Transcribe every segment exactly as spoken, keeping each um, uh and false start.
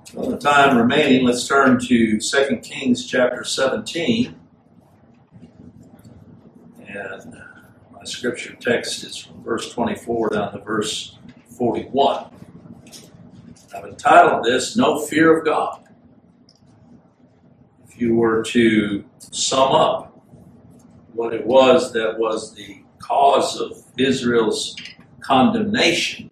Well, the time remaining, let's turn to Second Kings chapter seventeen. And my scripture text is from verse twenty-four down to verse forty-one. I've entitled this, No Fear of God. If you were to sum up what it was that was the cause of Israel's condemnation,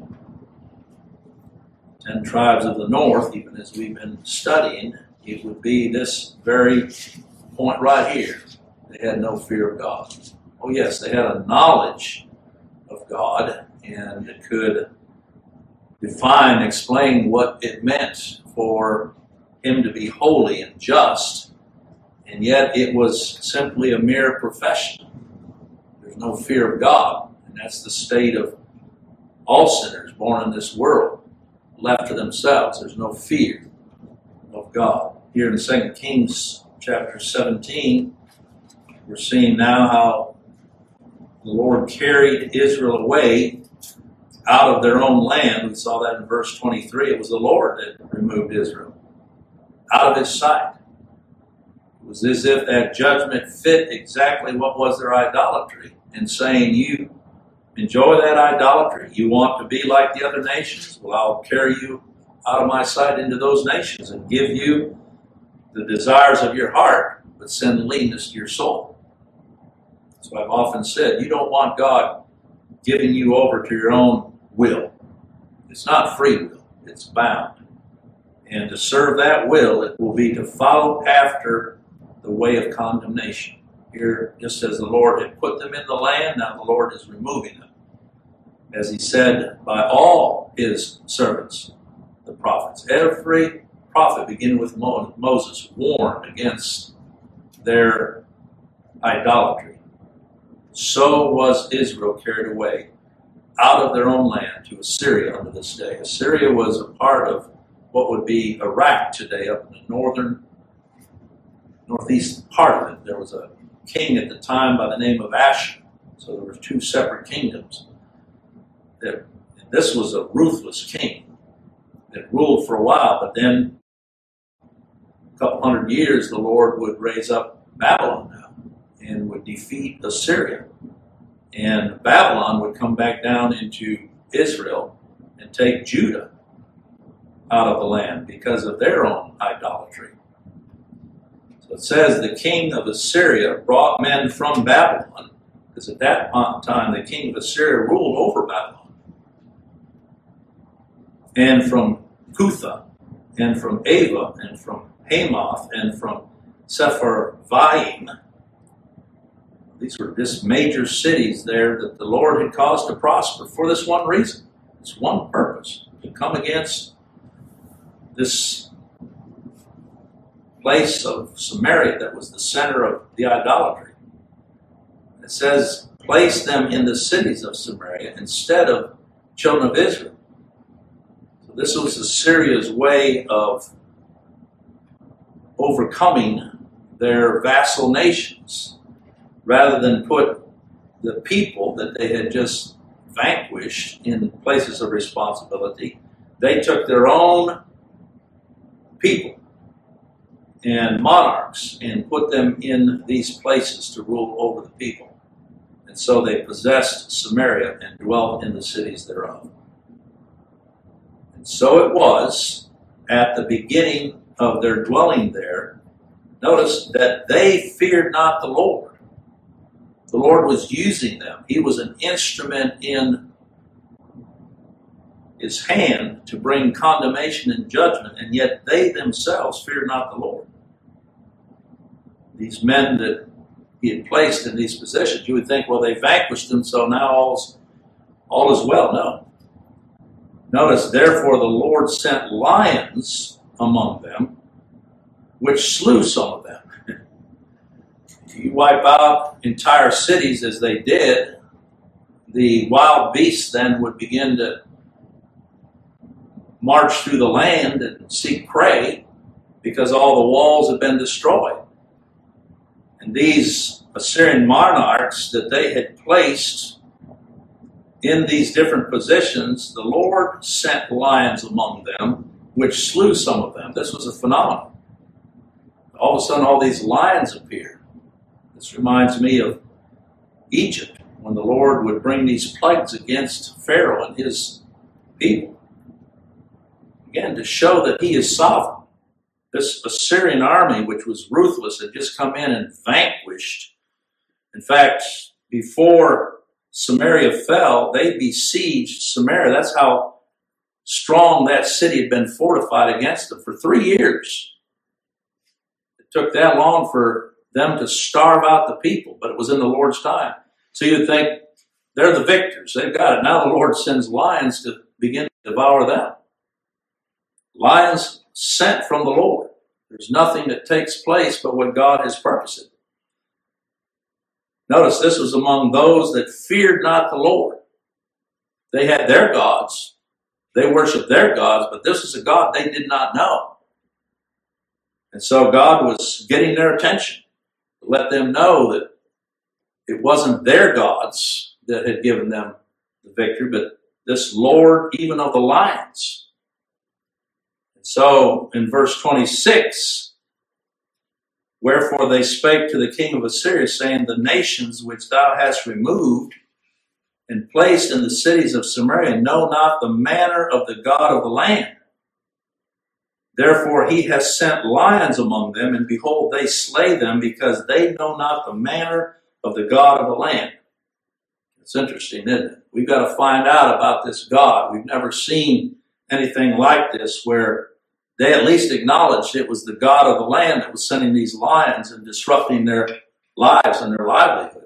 ten tribes of the north, even as we've been studying, it would be this very point right here. They had no fear of God. Oh yes, they had a knowledge of God and could define, explain what it meant for him to be holy and just, and yet it was simply a mere profession. There's no fear of God, and that's the state of all sinners born in this world, left to themselves. There's no fear of God. Here in Second Kings chapter seventeen, we're seeing now how the Lord carried Israel away out of their own land. We saw that in verse twenty-three. It was the Lord that removed Israel out of his sight. It was as if that judgment fit exactly what was their idolatry, and saying, you enjoy that idolatry. You want to be like the other nations? Well, I'll carry you out of my sight into those nations and give you the desires of your heart, but send leanness to your soul. So I've often said, you don't want God giving you over to your own will. It's not free will. It's bound. And to serve that will, it will be to follow after the way of condemnation. Here, just as the Lord had put them in the land, now the Lord is removing them. As he said by all his servants, the prophets. Every prophet, beginning with Moses, warned against their idolatry. So was Israel carried away out of their own land to Assyria unto this day. Assyria was a part of what would be Iraq today, up in the northern, northeast part of it. There was a king at the time by the name of Ashur. So there were two separate kingdoms. That, and this was a ruthless king that ruled for a while, but then a couple hundred years the Lord would raise up Babylon now and would defeat Assyria. And Babylon would come back down into Israel and take Judah out of the land because of their own idolatry. So it says the king of Assyria brought men from Babylon, because at that time the king of Assyria ruled over Babylon, and from Cutha, and from Ava, and from Hamath, and from Sepharvaim. These were just major cities there that the Lord had caused to prosper for this one reason, this one purpose, to come against this place of Samaria that was the center of the idolatry. It says, place them in the cities of Samaria instead of children of Israel. So this was Assyria's way of overcoming their vassal nations. Rather than put the people that they had just vanquished in places of responsibility, they took their own people and monarchs and put them in these places to rule over the people. And so they possessed Samaria and dwelt in the cities thereof. And so it was at the beginning of their dwelling there, notice that they feared not the Lord. The Lord was using them. He was an instrument in his hand to bring condemnation and judgment, and yet they themselves feared not the Lord. These men that he had placed in these positions, you would think, well, they vanquished them, so now all's, all is well. No. Notice, therefore the Lord sent lions among them, which slew some of them. You wipe out entire cities as they did, the wild beasts then would begin to march through the land and seek prey because all the walls had been destroyed. And these Assyrian monarchs that they had placed in these different positions, the Lord sent lions among them, which slew some of them. This was a phenomenon. All of a sudden, all these lions appear. This reminds me of Egypt, when the Lord would bring these plagues against Pharaoh and his people. Again, to show that he is sovereign. This Assyrian army, which was ruthless, had just come in and vanquished. In fact, before Samaria fell, they besieged Samaria. That's how strong that city had been fortified against them for three years. It took that long for them to starve out the people, but it was in the Lord's time. So you would think they're the victors. They've got it. Now the Lord sends lions to begin to devour them. Lions sent from the Lord. There's nothing that takes place but what God has purposed. Notice this was among those that feared not the Lord. They had their gods. They worshiped their gods, but this is a God they did not know. And so God was getting their attention to let them know that it wasn't their gods that had given them the victory, but this Lord even of the lions. And so in verse twenty-six, wherefore they spake to the king of Assyria, saying, the nations which thou hast removed and placed in the cities of Samaria know not the manner of the God of the land. Therefore he has sent lions among them, and behold, they slay them, because they know not the manner of the God of the land. It's interesting, isn't it? We've got to find out about this God. We've never seen anything like this, where they at least acknowledged it was the God of the land that was sending these lions and disrupting their lives and their livelihood.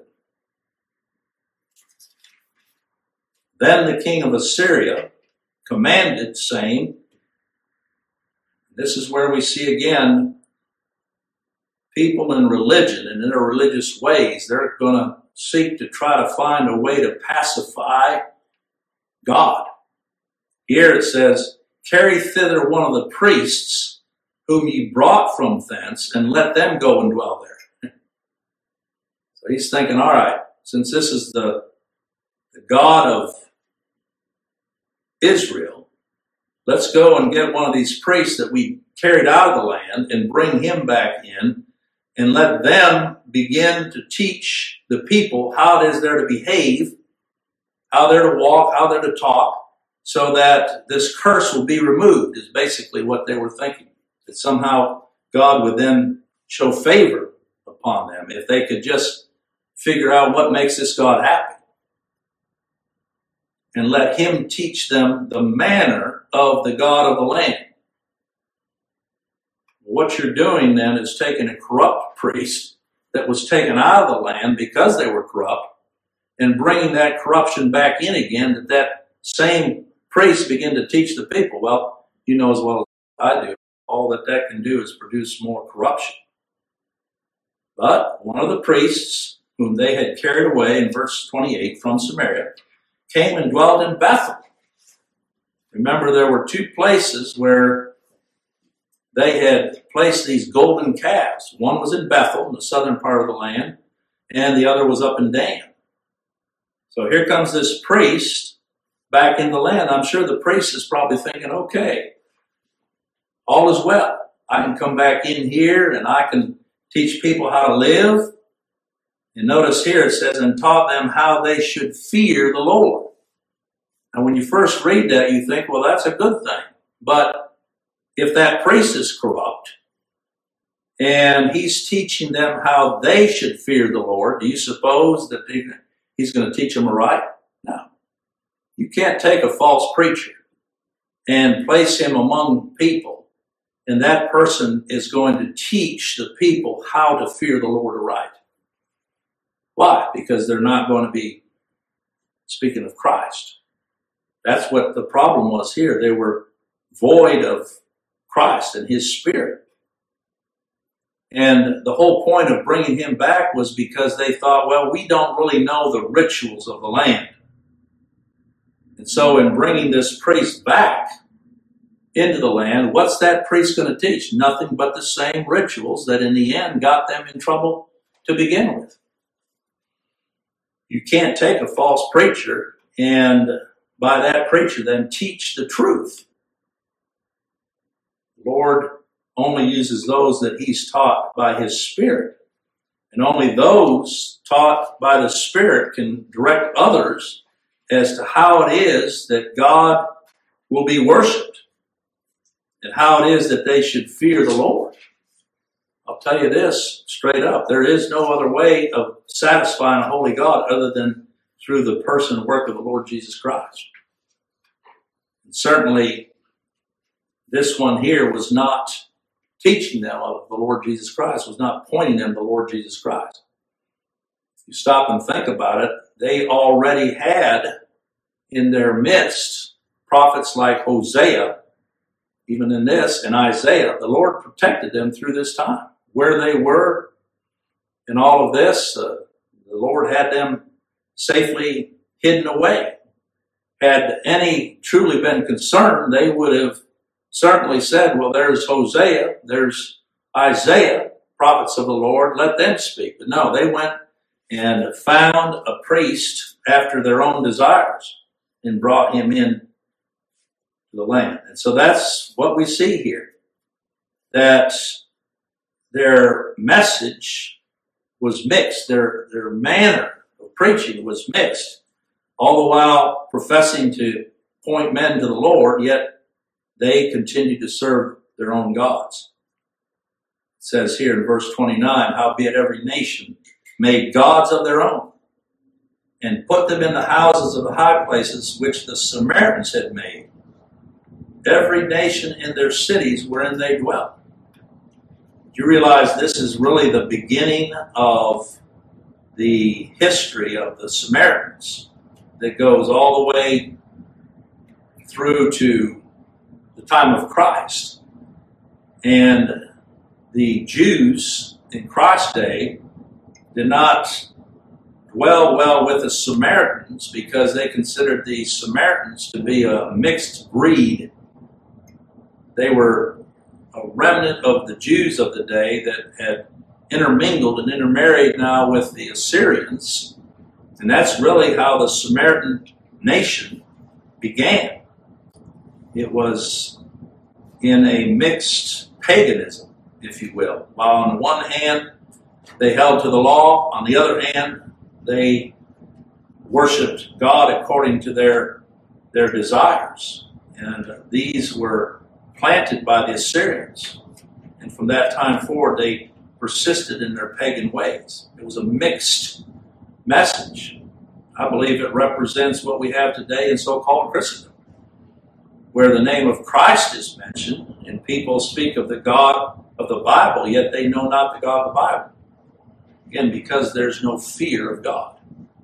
Then the king of Assyria commanded, saying, this is where we see again people in religion and in their religious ways. They're going to seek to try to find a way to pacify God. Here it says, carry thither one of the priests whom ye brought from thence, and let them go and dwell there. So he's thinking, all right, since this is the, the God of Israel, let's go and get one of these priests that we carried out of the land and bring him back in, and let them begin to teach the people how it is they're to behave, how they're to walk, how they're to talk, so that this curse will be removed, is basically what they were thinking. That somehow God would then show favor upon them if they could just figure out what makes this God happy. And let him teach them the manner of the God of the land. What you're doing then is taking a corrupt priest that was taken out of the land because they were corrupt, and bringing that corruption back in again, that that same priest begin to teach the people. Well, you know as well as I do, all that that can do is produce more corruption. But one of the priests whom they had carried away in verse twenty-eight from Samaria came and dwelt in Bethel. Remember, there were two places where they had placed these golden calves. One was in Bethel, in the southern part of the land, and the other was up in Dan. So here comes this priest back in the land. I'm sure the priest is probably thinking, okay, all is well. I can come back in here and I can teach people how to live. And notice here it says, and taught them how they should fear the Lord. And when you first read that, you think, well, that's a good thing. But if that priest is corrupt and he's teaching them how they should fear the Lord, do you suppose that he's going to teach them aright? No. You can't take a false preacher and place him among people, and that person is going to teach the people how to fear the Lord aright. Why? Because they're not going to be speaking of Christ. That's what the problem was here. They were void of Christ and his Spirit. And the whole point of bringing him back was because they thought, well, we don't really know the rituals of the land. And so in bringing this priest back into the land, what's that priest going to teach? Nothing but the same rituals that in the end got them in trouble to begin with. You can't take a false preacher and by that preacher then teach the truth. The Lord only uses those that he's taught by his Spirit. And only those taught by the Spirit can direct others as to how it is that God will be worshiped and how it is that they should fear the Lord. I'll tell you this straight up. There is no other way of satisfying a holy God other than through the person and work of the Lord Jesus Christ. And certainly, this one here was not teaching them of the Lord Jesus Christ, was not pointing them to the Lord Jesus Christ. If you stop and think about it, they already had in their midst prophets like Hosea, even in this, and Isaiah. The Lord protected them through this time. Where they were in all of this, uh, the Lord had them safely hidden away. Had any truly been concerned, they would have certainly said, well, there's Hosea, there's Isaiah, prophets of the Lord, let them speak. But no, they went and found a priest after their own desires and brought him in to the land. And so that's what we see here, that their message was mixed, their, their manner of preaching was mixed, all the while professing to point men to the Lord, yet they continued to serve their own gods. It says here in verse twenty-nine, howbeit every nation made gods of their own, and put them in the houses of the high places which the Samaritans had made, every nation in their cities wherein they dwelt. Do you realize this is really the beginning of the history of the Samaritans that goes all the way through to the time of Christ? And the Jews in Christ's day did not dwell well with the Samaritans because they considered the Samaritans to be a mixed breed. They were a remnant of the Jews of the day that had intermingled and intermarried now with the Assyrians. And that's really how the Samaritan nation began. It was in a mixed paganism, if you will. While on the one hand, they held to the law, on the other hand, they worshipped God according to their, their desires. And these were planted by the Assyrians. And from that time forward, they persisted in their pagan ways. It was a mixed message. I believe it represents what we have today in so-called Christendom, where the name of Christ is mentioned, and people speak of the God of the Bible, yet they know not the God of the Bible. Again, because there's no fear of God.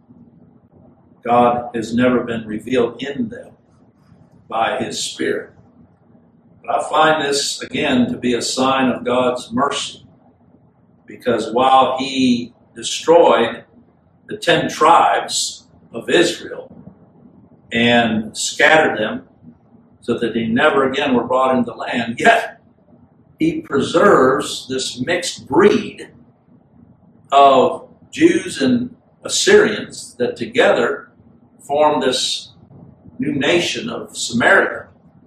God has never been revealed in them by his Spirit. But I find this, again, to be a sign of God's mercy, because while he destroyed the ten tribes of Israel and scattered them so that they never again were brought into the land, yet he preserves this mixed breed of Jews and Assyrians that together form this new nation of Samaria.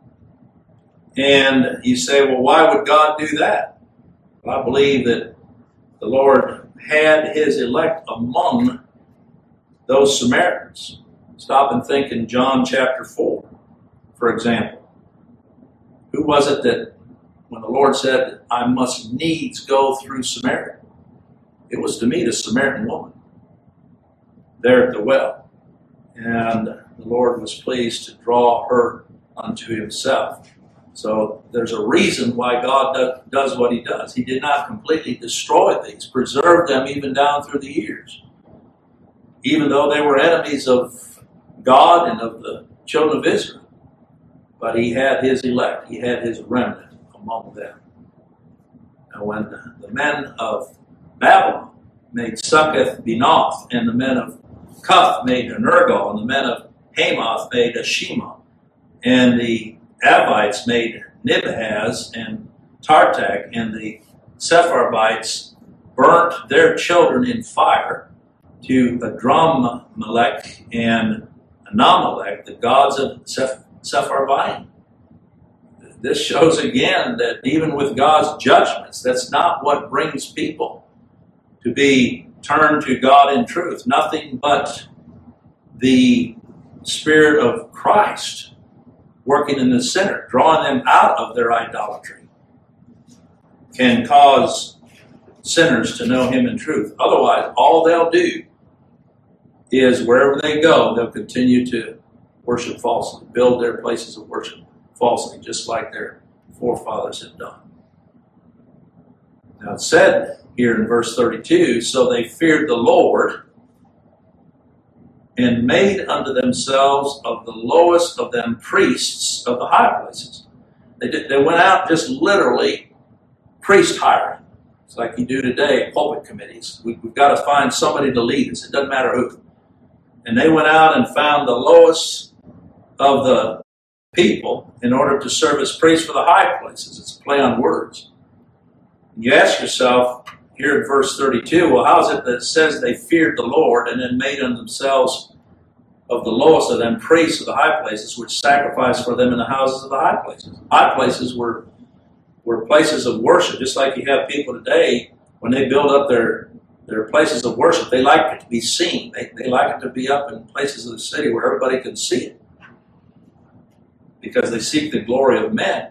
And you say, well, why would God do that? Well, I believe that the Lord had his elect among those Samaritans. Stop and think in John chapter four, for example. Who was it that when the Lord said, I must needs go through Samaria? It was to meet a Samaritan woman there at the well. And the Lord was pleased to draw her unto himself. So there's a reason why God do, does what he does. He did not completely destroy these, preserve them even down through the years. Even though they were enemies of God and of the children of Israel. But he had his elect, he had his remnant among them. Now when the men of Babylon made Succoth Benoth, and the men of Cuth made Nergal, and the men of Hamath made Ashima, and the Avites made Nibhaz and Tartak, and the Sepharvites burnt their children in fire to Adrammelech and Anamelech, the gods of Sepharvaim. this shows again that even with God's judgments, that's not what brings people to be turned to God in truth. Nothing but the Spirit of Christ working in the sinner, drawing them out of their idolatry, can cause sinners to know Him in truth. Otherwise, all they'll do is wherever they go, they'll continue to worship falsely, build their places of worship falsely, just like their forefathers had done. Now it's said here in verse thirty-two, so they feared the Lord and made unto themselves of the lowest of them priests of the high places. They did, they went out just literally priest hiring. It's like you do today at pulpit committees. We, we've got to find somebody to lead us. It doesn't matter who. And they went out and found the lowest of the people in order to serve as priests for the high places. It's a play on words. And you ask yourself here in verse thirty-two, well, how is it that it says they feared the Lord and then made unto themselves of the lowest of them priests of the high places, which sacrificed for them in the houses of the high places? High places were, were places of worship, just like you have people today when they build up their, their places of worship. They like it to be seen. They, they like it to be up in places of the city where everybody can see it, because they seek the glory of men.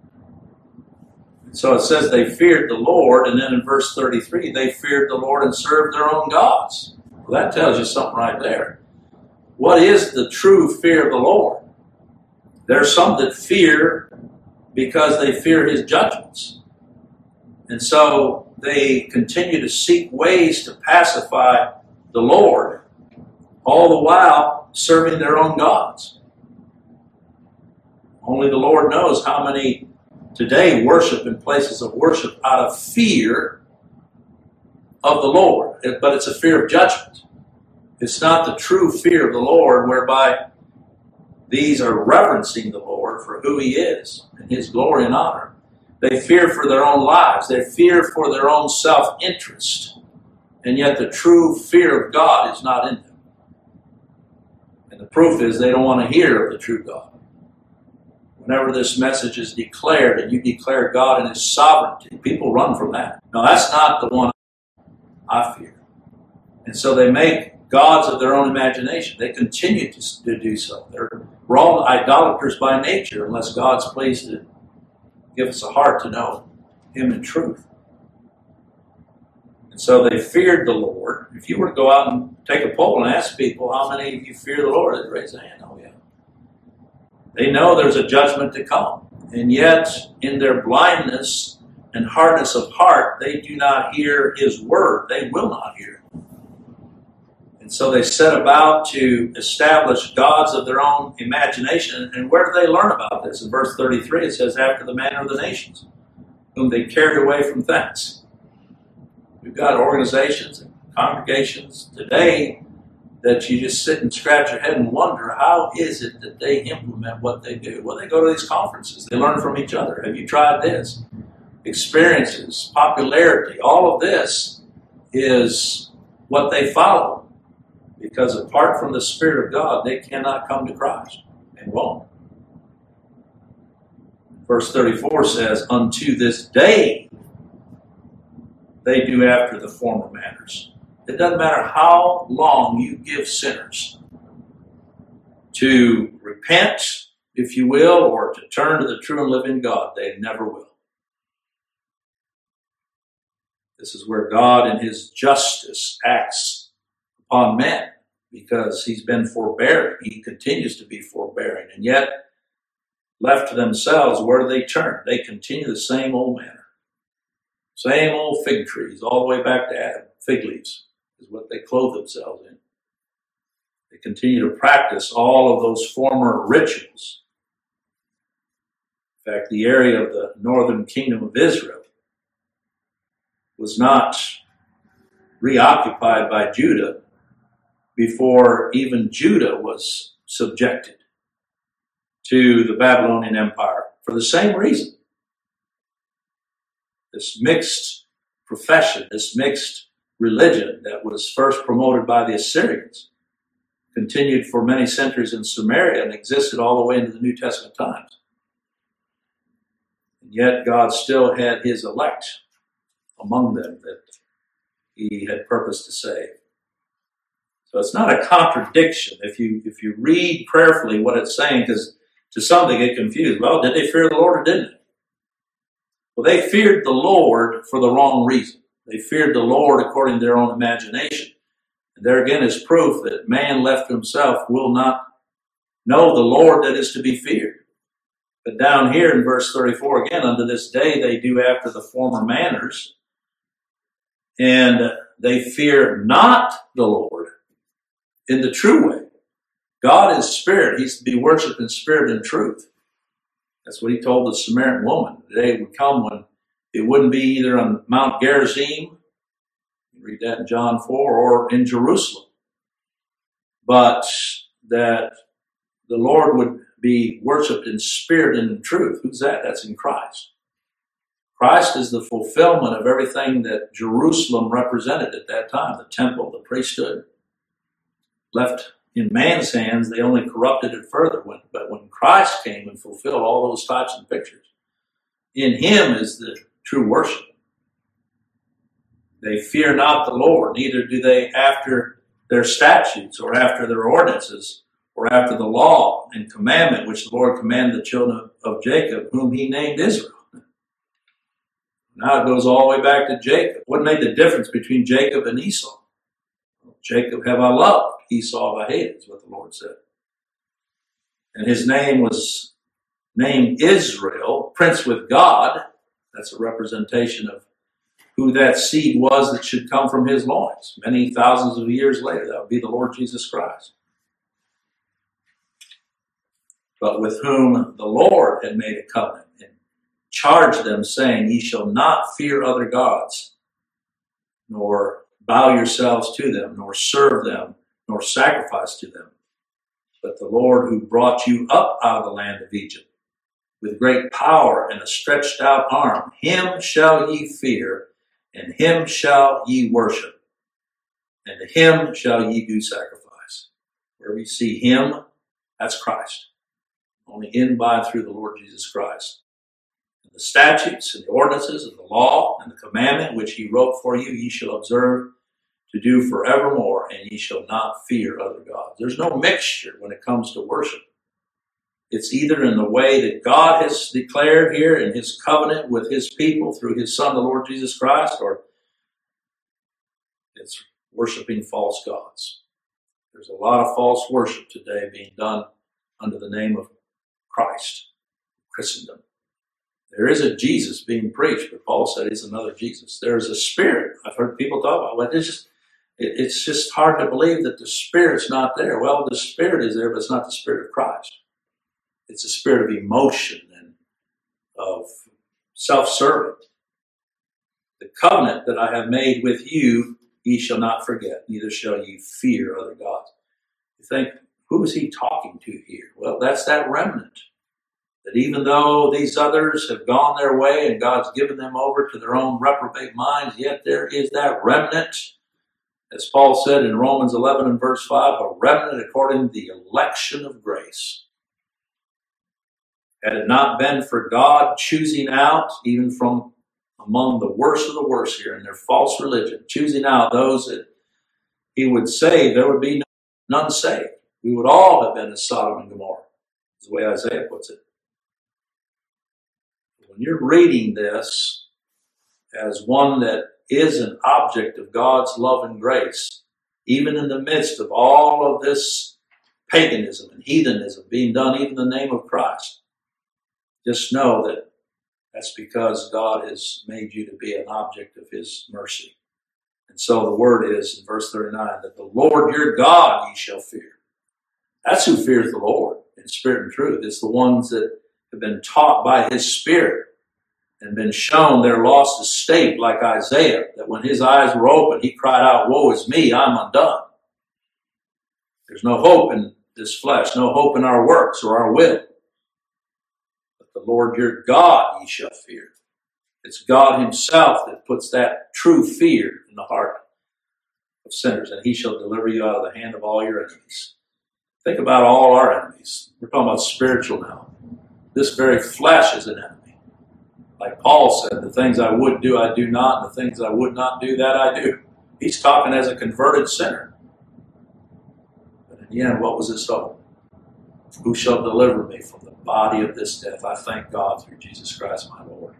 So it says they feared the Lord, and then in verse thirty-three, they feared the Lord and served their own gods. Well, that tells you something right there. What is the true fear of the Lord? There's some that fear because they fear His judgments. And so they continue to seek ways to pacify the Lord, all the while serving their own gods. Only the Lord knows how many today worship in places of worship out of fear of the Lord. But it's a fear of judgment. It's not the true fear of the Lord, whereby these are reverencing the Lord for who He is and His glory and honor. They fear for their own lives. They fear for their own self-interest. And yet the true fear of God is not in them. And the proof is they don't want to hear of the true God. Whenever this message is declared and you declare God and His sovereignty, people run from that. No, that's not the one I fear. And so they make gods of their own imagination. They continue to, to do so. They're, we're all idolaters by nature unless God's pleased to give us a heart to know Him in truth. And so they feared the Lord. If you were to go out and take a poll and ask people, how many of you fear the Lord? They'd raise their hand. Oh, yeah. They know there's a judgment to come. And yet, in their blindness and hardness of heart, they do not hear His word. They will not hear it. And so they set about to establish gods of their own imagination. And where do they learn about this? In verse thirty-three, it says, after the manner of the nations, whom they carried away from thence. We've got organizations and congregations today that you just sit and scratch your head and wonder, how is it that they implement what they do? Well, they go to these conferences. They learn from each other. Have you tried this? Experiences, popularity, all of this is what they follow. Because apart from the Spirit of God, they cannot come to Christ and won't. Verse thirty-four says, unto this day they do after the former manners. It doesn't matter how long you give sinners to repent, if you will, or to turn to the true and living God, they never will. This is where God in His justice acts upon men, because He's been forbearing. He continues to be forbearing. And yet, left to themselves, where do they turn? They continue the same old manner. Same old fig trees, all the way back to Adam. Fig leaves is what they clothe themselves in. They continue to practice all of those former rituals. In fact, the area of the northern kingdom of Israel was not reoccupied by Judah before even Judah was subjected to the Babylonian Empire for the same reason. This mixed profession, this mixed religion that was first promoted by the Assyrians, continued for many centuries in Samaria and existed all the way into the New Testament times. Yet God still had his elect among them that he had purposed to save. So it's not a contradiction if you if you read prayerfully what it's saying, because to some they get confused. Well, did they fear the Lord or didn't they? Well, they feared the Lord for the wrong reason. They feared the Lord according to their own imagination. And there again is proof that man left to himself will not know the Lord that is to be feared. But down here in verse thirty-four, again, unto this day they do after the former manners, and they fear not the Lord in the true way. God is spirit. He's to be worshipped in spirit and truth. That's what he told the Samaritan woman. The day would come when it wouldn't be either on Mount Gerizim, you read that in John four, or in Jerusalem, but that the Lord would be worshipped in spirit and in truth. Who's that? That's in Christ. Christ is the fulfillment of everything that Jerusalem represented at that time, the temple, the priesthood. Left in man's hands, they only corrupted it further. When, but when Christ came and fulfilled all those types and pictures, in him is the true worship. They fear not the Lord, neither do they after their statutes or after their ordinances or after the law and commandment which the Lord commanded the children of Jacob, whom he named Israel. Now it goes all the way back to Jacob. What made the difference between Jacob and Esau? Well, Jacob have I loved, Esau have I hated, is what the Lord said. And his name was named Israel, prince with God. That's a representation of who that seed was that should come from his loins. Many thousands of years later, that would be the Lord Jesus Christ. But with whom the Lord had made a covenant and charged them, saying, ye shall not fear other gods, nor bow yourselves to them, nor serve them, nor sacrifice to them. But the Lord who brought you up out of the land of Egypt with great power and a stretched out arm, him shall ye fear, and him shall ye worship, and to him shall ye do sacrifice. Wherever you see him, that's Christ. Only in, by, and through the Lord Jesus Christ. And the statutes and the ordinances and the law and the commandment which he wrote for you, ye shall observe to do forevermore, and ye shall not fear other gods. There's no mixture when it comes to worship. It's either in the way that God has declared here in his covenant with his people through his Son, the Lord Jesus Christ, or it's worshiping false gods. There's a lot of false worship today being done under the name of Christ, Christendom. There is a Jesus being preached, but Paul said he's another Jesus. There is a spirit. I've heard people talk about, well, it's just, it, it's just hard to believe that the Spirit's not there. Well, the Spirit is there, but it's not the Spirit of Christ. It's a spirit of emotion and of self-serving. The covenant that I have made with you, ye shall not forget, neither shall ye fear other gods. You think, who is he talking to here? Well, that's that remnant. That even though these others have gone their way and God's given them over to their own reprobate minds, yet there is that remnant, as Paul said in Romans eleven and verse five, a remnant according to the election of grace. Had it not been for God choosing out, even from among the worst of the worst here in their false religion, choosing out those that he would save, there would be none saved. We would all have been as Sodom and Gomorrah, is the way Isaiah puts it. When you're reading this as one that is an object of God's love and grace, even in the midst of all of this paganism and heathenism being done, even in the name of Christ, just know that that's because God has made you to be an object of his mercy. And so the word is, in verse thirty-nine, that the Lord your God ye shall fear. That's who fears the Lord in spirit and truth. It's the ones that have been taught by his Spirit and been shown their lost estate, like Isaiah, that when his eyes were open, he cried out, woe is me, I'm undone. There's no hope in this flesh, no hope in our works or our will. But the Lord your God ye shall fear. It's God himself that puts that true fear in the heart of sinners, and he shall deliver you out of the hand of all your enemies. Think about all our enemies. We're talking about spiritual now. This very flesh is an enemy. Like Paul said, the things I would do, I do not, and the things I would not do, that I do. He's talking as a converted sinner. But in the end, what was his hope? Who shall deliver me from the body of this death? I thank God through Jesus Christ my Lord.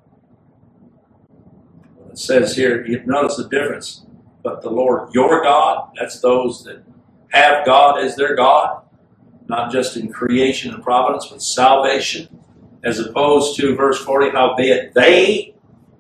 When it says here, you notice the difference. But the Lord your God, that's those that have God as their God, not just in creation and providence, but salvation. As opposed to verse forty, howbeit they,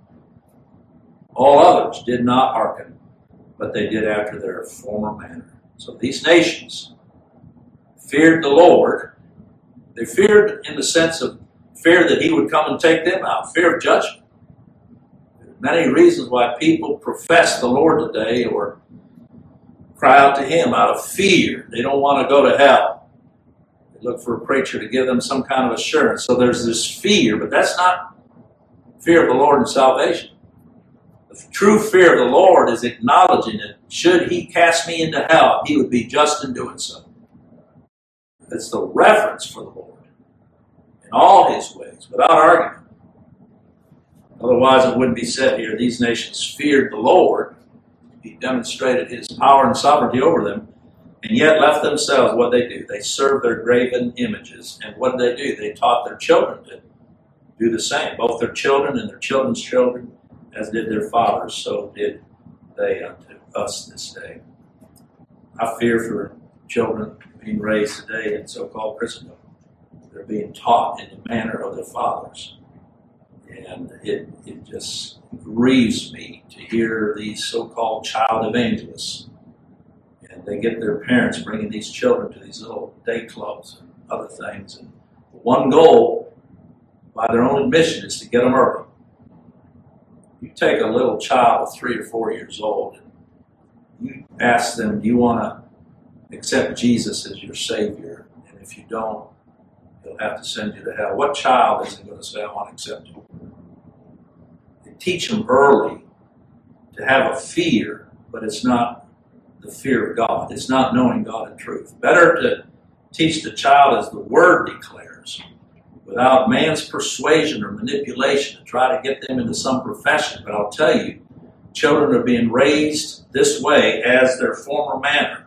all others, did not hearken, but they did after their former manner. So these nations feared the Lord. They feared in the sense of fear that he would come and take them out, fear of judgment. There are many reasons why people profess the Lord today or cry out to him out of fear. They don't want to go to hell. Look for a preacher to give them some kind of assurance. So there's this fear, but that's not fear of the Lord and salvation. The true fear of the Lord is acknowledging that should he cast me into hell, he would be just in doing so. It's the reverence for the Lord in all his ways, without argument. Otherwise, it wouldn't be said here, these nations feared the Lord. He demonstrated his power and sovereignty over them. And yet left themselves what they do. They served their graven images. And what did they do? They taught their children to do the same. Both their children and their children's children, as did their fathers, so did they unto us this day. I fear for children being raised today in so-called Christendom. They're being taught in the manner of their fathers. And it, it just grieves me to hear these so-called child evangelists. And they get their parents bringing these children to these little day clubs and other things. And one goal, by their own admission, is to get them early. You take a little child of three or four years old and you ask them, do you want to accept Jesus as your Savior? And if you don't, he'll have to send you to hell. What child isn't going to say, I want to accept him? They teach them early to have a fear, but it's not the fear of God. It's not knowing God in truth. Better to teach the child as the Word declares, without man's persuasion or manipulation to try to get them into some profession. But I'll tell you, children are being raised this way as their former manner.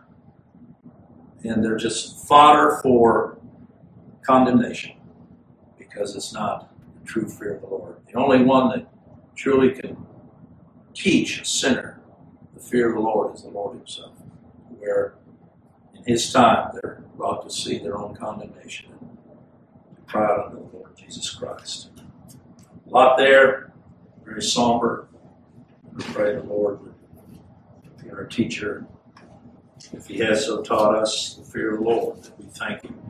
And they're just fodder for condemnation because it's not the true fear of the Lord. The only one that truly can teach a sinner the fear of the Lord is the Lord himself, where in his time they're brought to see their own condemnation and cry out unto the Lord Jesus Christ. A lot there, very somber. We pray the Lord would be our teacher. If he has so taught us the fear of the Lord, that we thank him